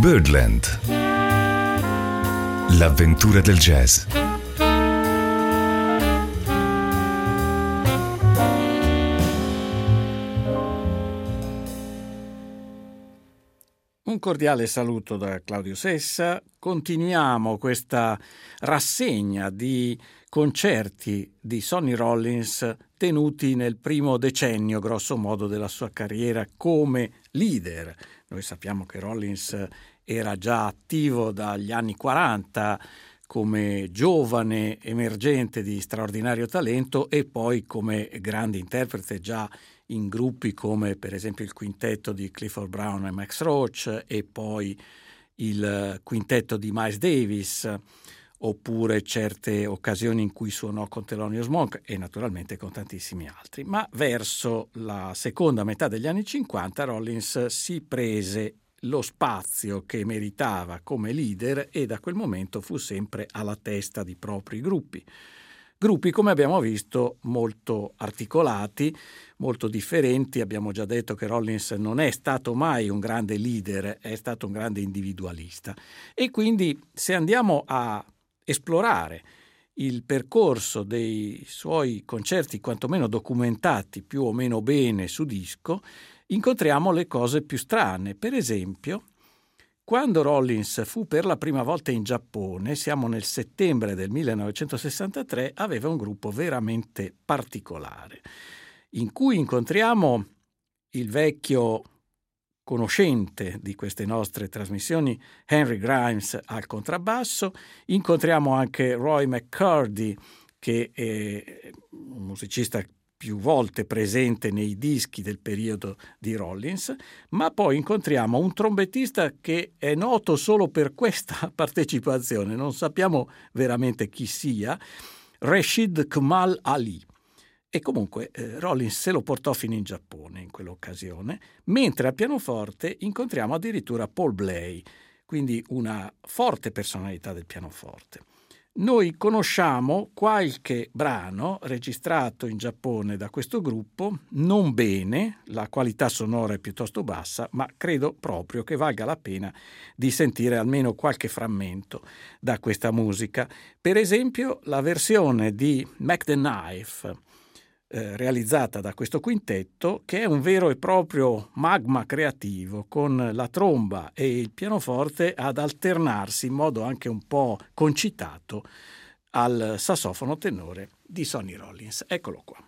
Birdland. L'avventura del jazz. Un cordiale saluto da Claudio Sessa. Continuiamo questa rassegna di concerti di Sonny Rollins tenuti nel primo decennio, grosso modo, della sua carriera come leader. Noi sappiamo che Rollins era già attivo dagli anni 40 come giovane emergente di straordinario talento e poi come grande interprete già in gruppi come per esempio il quintetto di Clifford Brown e Max Roach e poi il quintetto di Miles Davis, oppure certe occasioni in cui suonò con Thelonious Monk e naturalmente con tantissimi altri. Ma verso la seconda metà degli anni 50 Rollins si prese lo spazio che meritava come leader e da quel momento fu sempre alla testa di propri gruppi, come abbiamo visto, molto articolati, molto differenti. Abbiamo già detto che Rollins non è stato mai un grande leader, è stato un grande individualista. E quindi se andiamo a esplorare il percorso dei suoi concerti, quantomeno documentati più o meno bene su disco, incontriamo le cose più strane. Per esempio, quando Rollins fu per la prima volta in Giappone, siamo nel settembre del 1963, aveva un gruppo veramente particolare, in cui incontriamo il vecchio conoscente di queste nostre trasmissioni, Henry Grimes al contrabbasso, incontriamo anche Roy McCurdy, che è un musicista più volte presente nei dischi del periodo di Rollins, ma poi incontriamo un trombettista che è noto solo per questa partecipazione, non sappiamo veramente chi sia, Rashid Kamal Ali. E comunque Rollins se lo portò fino in Giappone in quell'occasione, mentre al pianoforte incontriamo addirittura Paul Bley, quindi una forte personalità del pianoforte. Noi conosciamo qualche brano registrato in Giappone da questo gruppo, non bene, la qualità sonora è piuttosto bassa, ma credo proprio che valga la pena di sentire almeno qualche frammento da questa musica. Per esempio la versione di Mac the Knife, realizzata da questo quintetto, che è un vero e proprio magma creativo, con la tromba e il pianoforte ad alternarsi in modo anche un po' concitato al sassofono tenore di Sonny Rollins. Eccolo qua.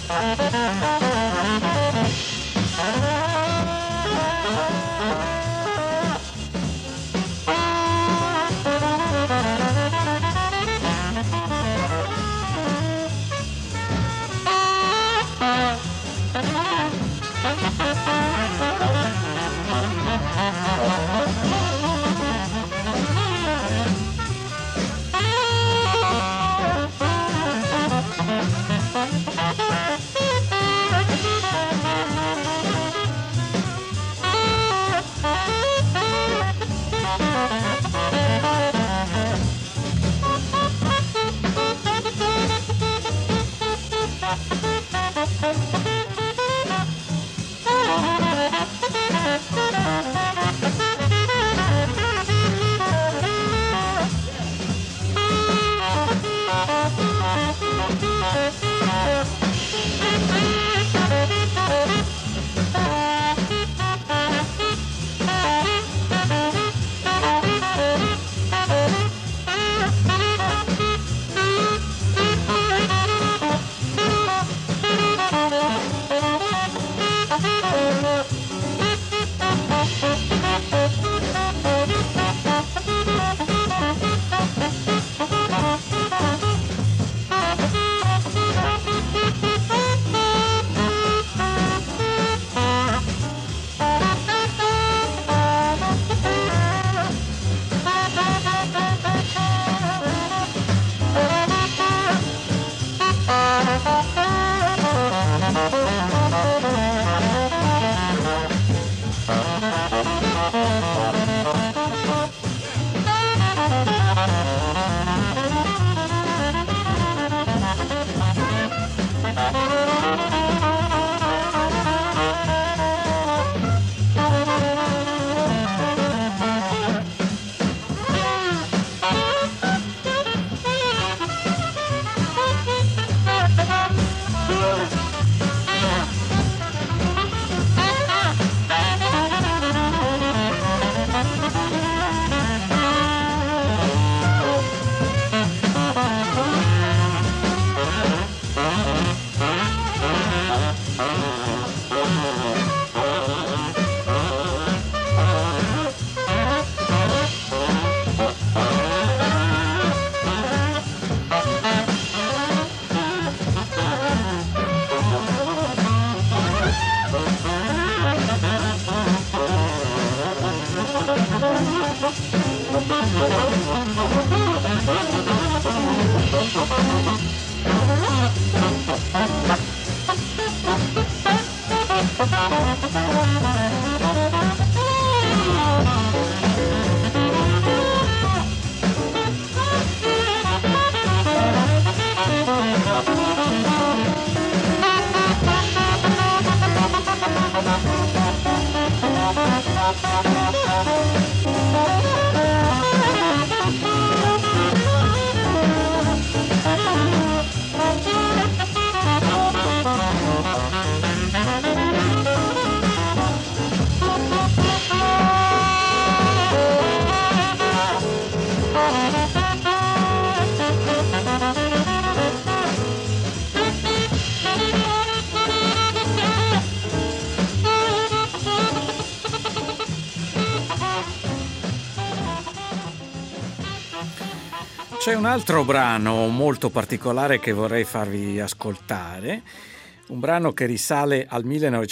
C'è un altro brano molto particolare che vorrei farvi ascoltare, un brano che risale al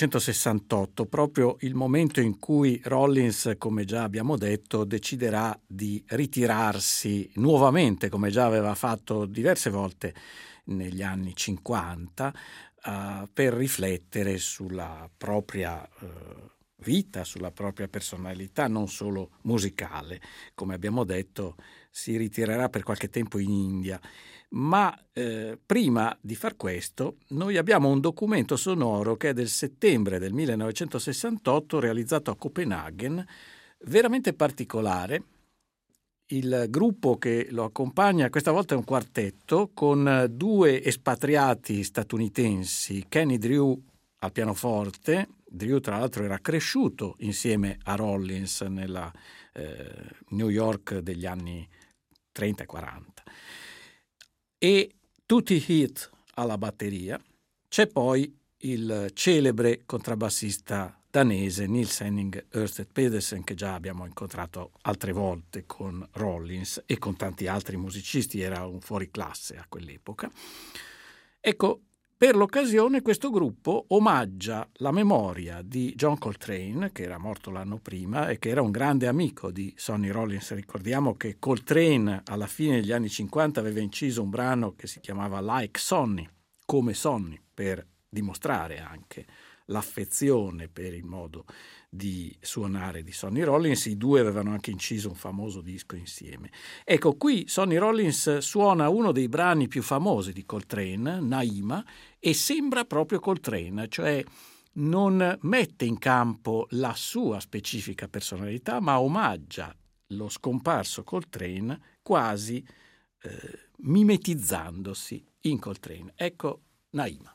1968, proprio il momento in cui Rollins, come già abbiamo detto, deciderà di ritirarsi nuovamente, come già aveva fatto diverse volte negli anni 50, per riflettere sulla propria vita, sulla propria personalità, non solo musicale. Come abbiamo detto, si ritirerà per qualche tempo in India, ma prima di far questo noi abbiamo un documento sonoro che è del settembre del 1968, realizzato a Copenaghen, veramente particolare. Il gruppo che lo accompagna questa volta è un quartetto con due espatriati statunitensi, Kenny Drew al pianoforte. Drew tra l'altro era cresciuto insieme a Rollins nella New York degli anni 30 e 40, e Tutti Heath alla batteria, C'è poi il celebre contrabbassista danese Niels Henning Ørsted Pedersen, che già abbiamo incontrato altre volte con Rollins e con tanti altri musicisti, era un fuoriclasse a quell'epoca. Ecco, per l'occasione questo gruppo omaggia la memoria di John Coltrane, che era morto l'anno prima e che era un grande amico di Sonny Rollins. Ricordiamo che Coltrane alla fine degli anni 50 aveva inciso un brano che si chiamava Like Sonny, come Sonny, per dimostrare anche l'affezione per il modo di suonare di Sonny Rollins. I due avevano anche inciso un famoso disco insieme. Ecco, qui Sonny Rollins suona uno dei brani più famosi di Coltrane, Naima, e sembra proprio Coltrane, cioè non mette in campo la sua specifica personalità, ma omaggia lo scomparso Coltrane quasi mimetizzandosi in Coltrane. Ecco Naima.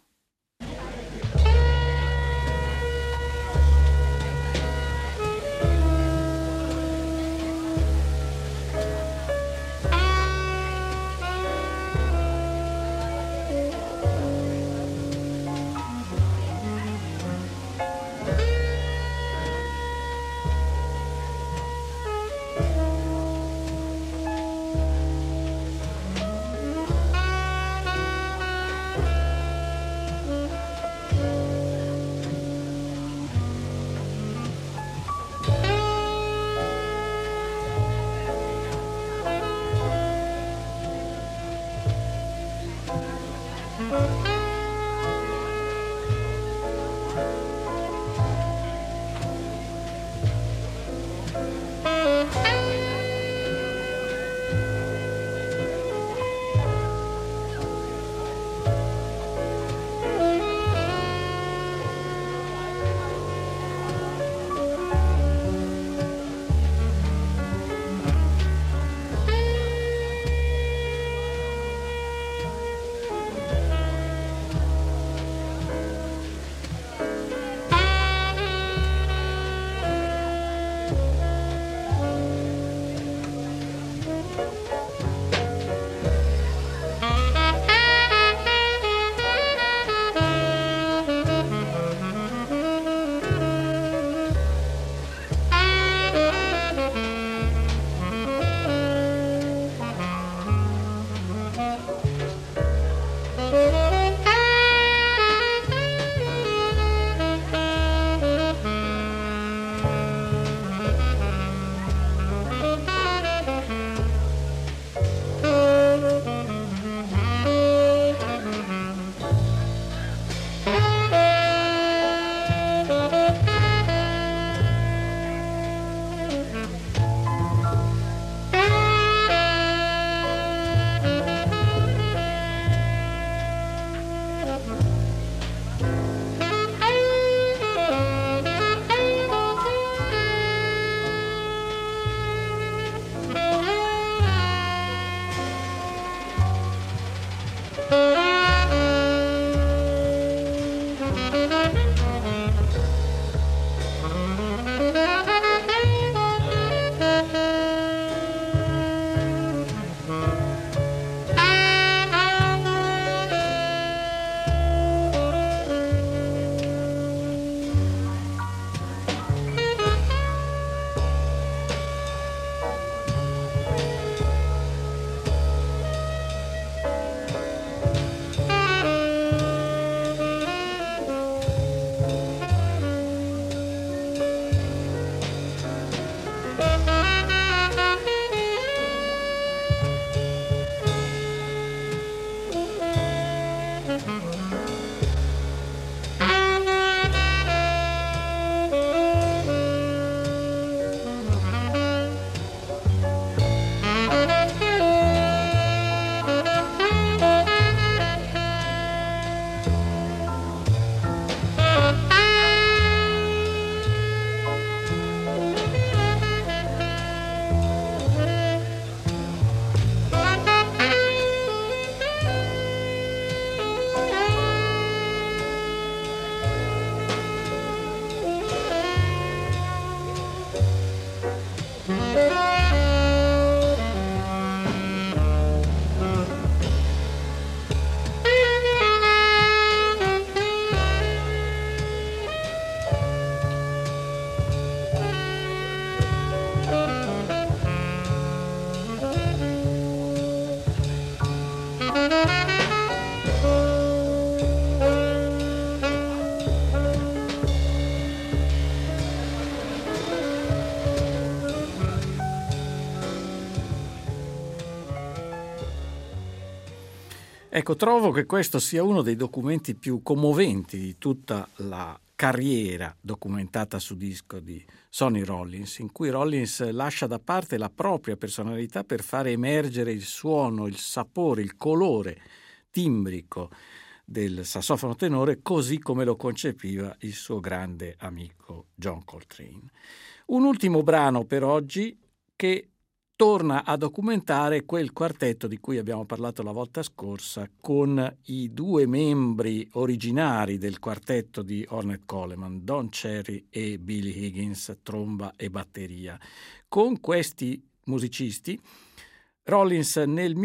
Ecco, trovo che questo sia uno dei documenti più commoventi di tutta la carriera documentata su disco di Sonny Rollins, in cui Rollins lascia da parte la propria personalità per fare emergere il suono, il sapore, il colore timbrico del sassofono tenore, così come lo concepiva il suo grande amico John Coltrane. Un ultimo brano per oggi che torna a documentare quel quartetto di cui abbiamo parlato la volta scorsa, con i due membri originari del quartetto di Ornette Coleman, Don Cherry e Billy Higgins, tromba e batteria. Con questi musicisti Rollins nel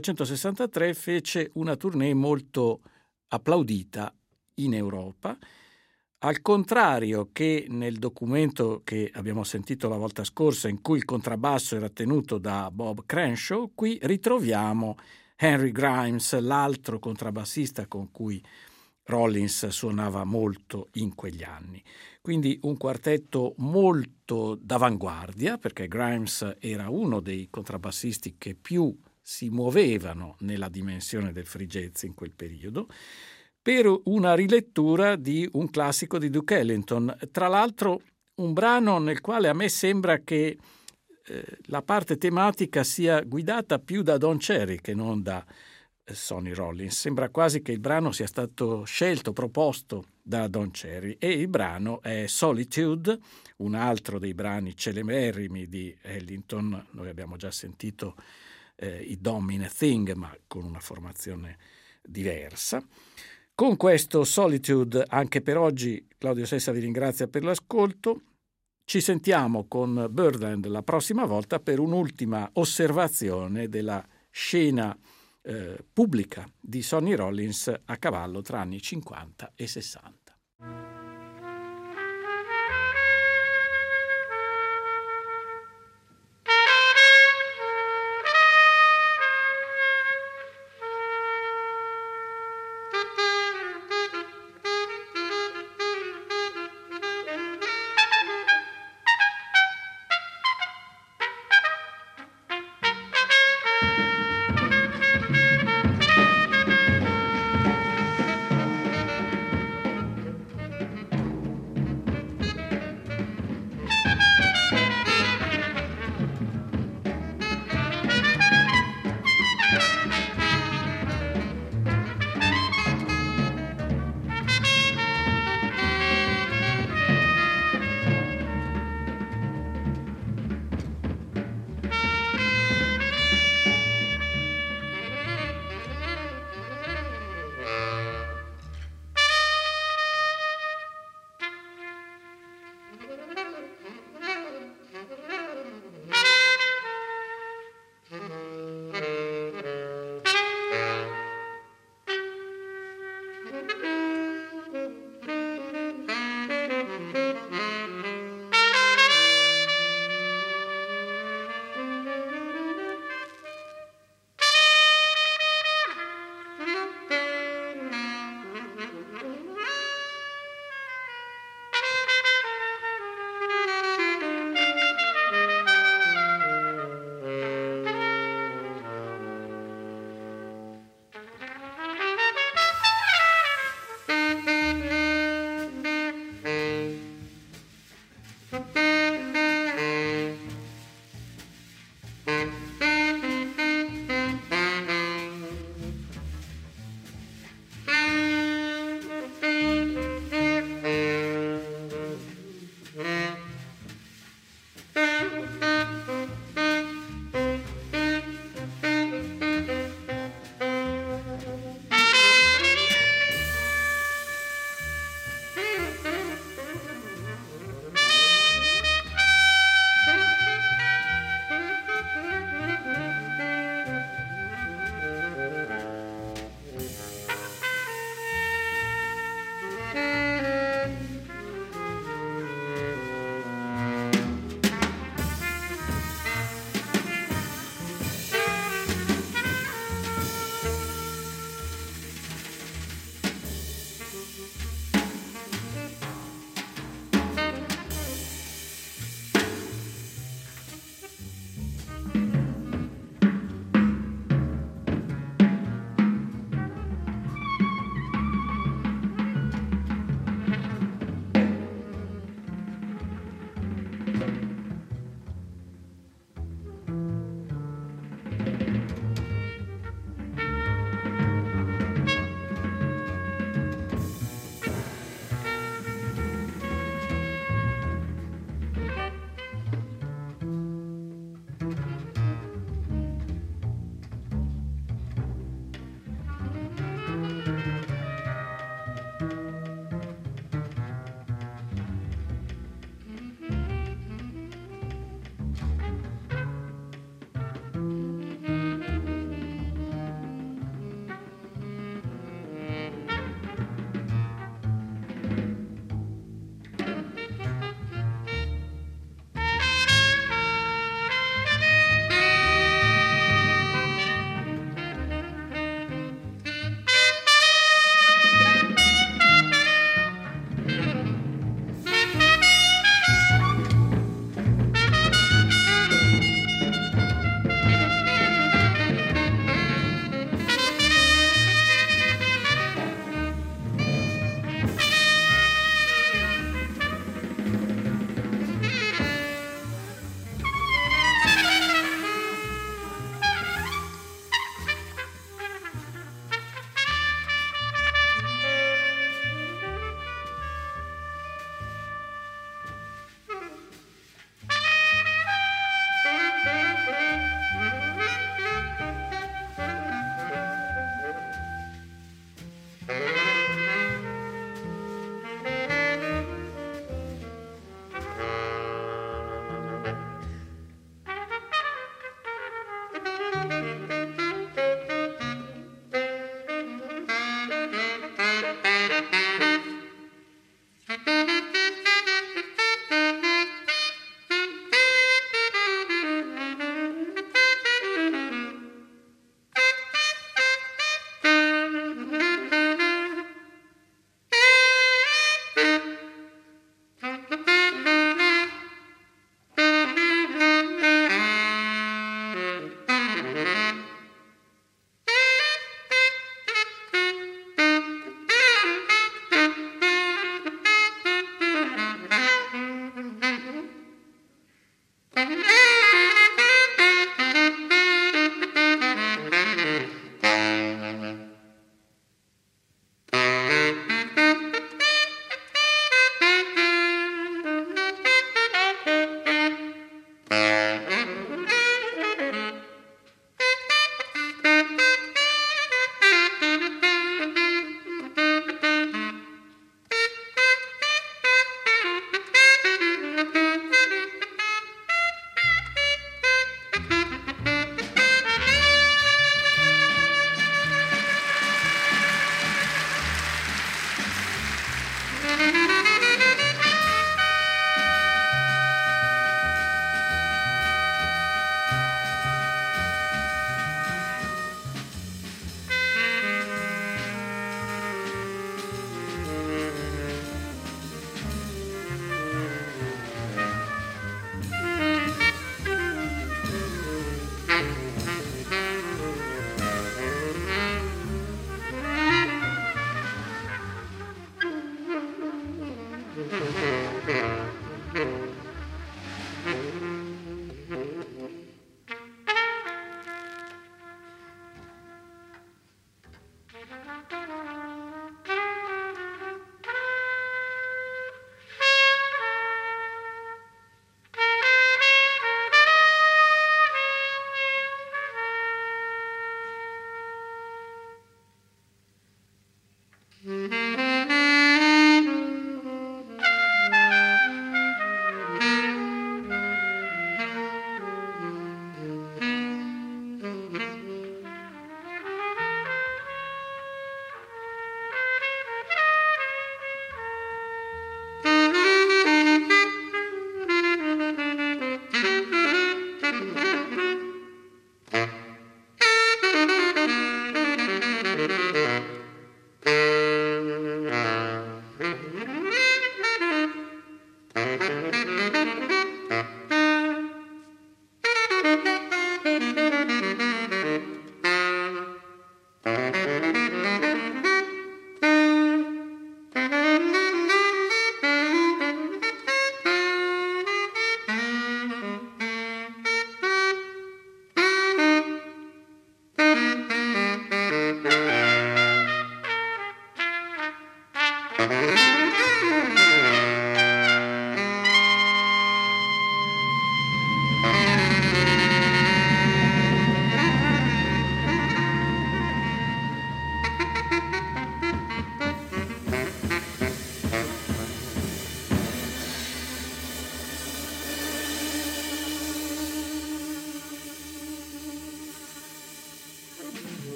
1963 fece una tournée molto applaudita in Europa. Al contrario che nel documento che abbiamo sentito la volta scorsa, in cui il contrabbasso era tenuto da Bob Crenshaw, qui ritroviamo Henry Grimes, l'altro contrabbassista con cui Rollins suonava molto in quegli anni. Quindi un quartetto molto d'avanguardia, perché Grimes era uno dei contrabbassisti che più si muovevano nella dimensione del free jazz in quel periodo, per una rilettura di un classico di Duke Ellington. Tra l'altro un brano nel quale a me sembra che la parte tematica sia guidata più da Don Cherry che non da Sonny Rollins. Sembra quasi che il brano sia stato scelto, proposto da Don Cherry, e il brano è Solitude, un altro dei brani celeberrimi di Ellington. Noi abbiamo già sentito i Domine Thing, ma con una formazione diversa. Con questo Solitude anche per oggi Claudio Sessa vi ringrazia per l'ascolto. Ci sentiamo con Birdland la prossima volta per un'ultima osservazione della scena pubblica di Sonny Rollins a cavallo tra anni 50 e 60.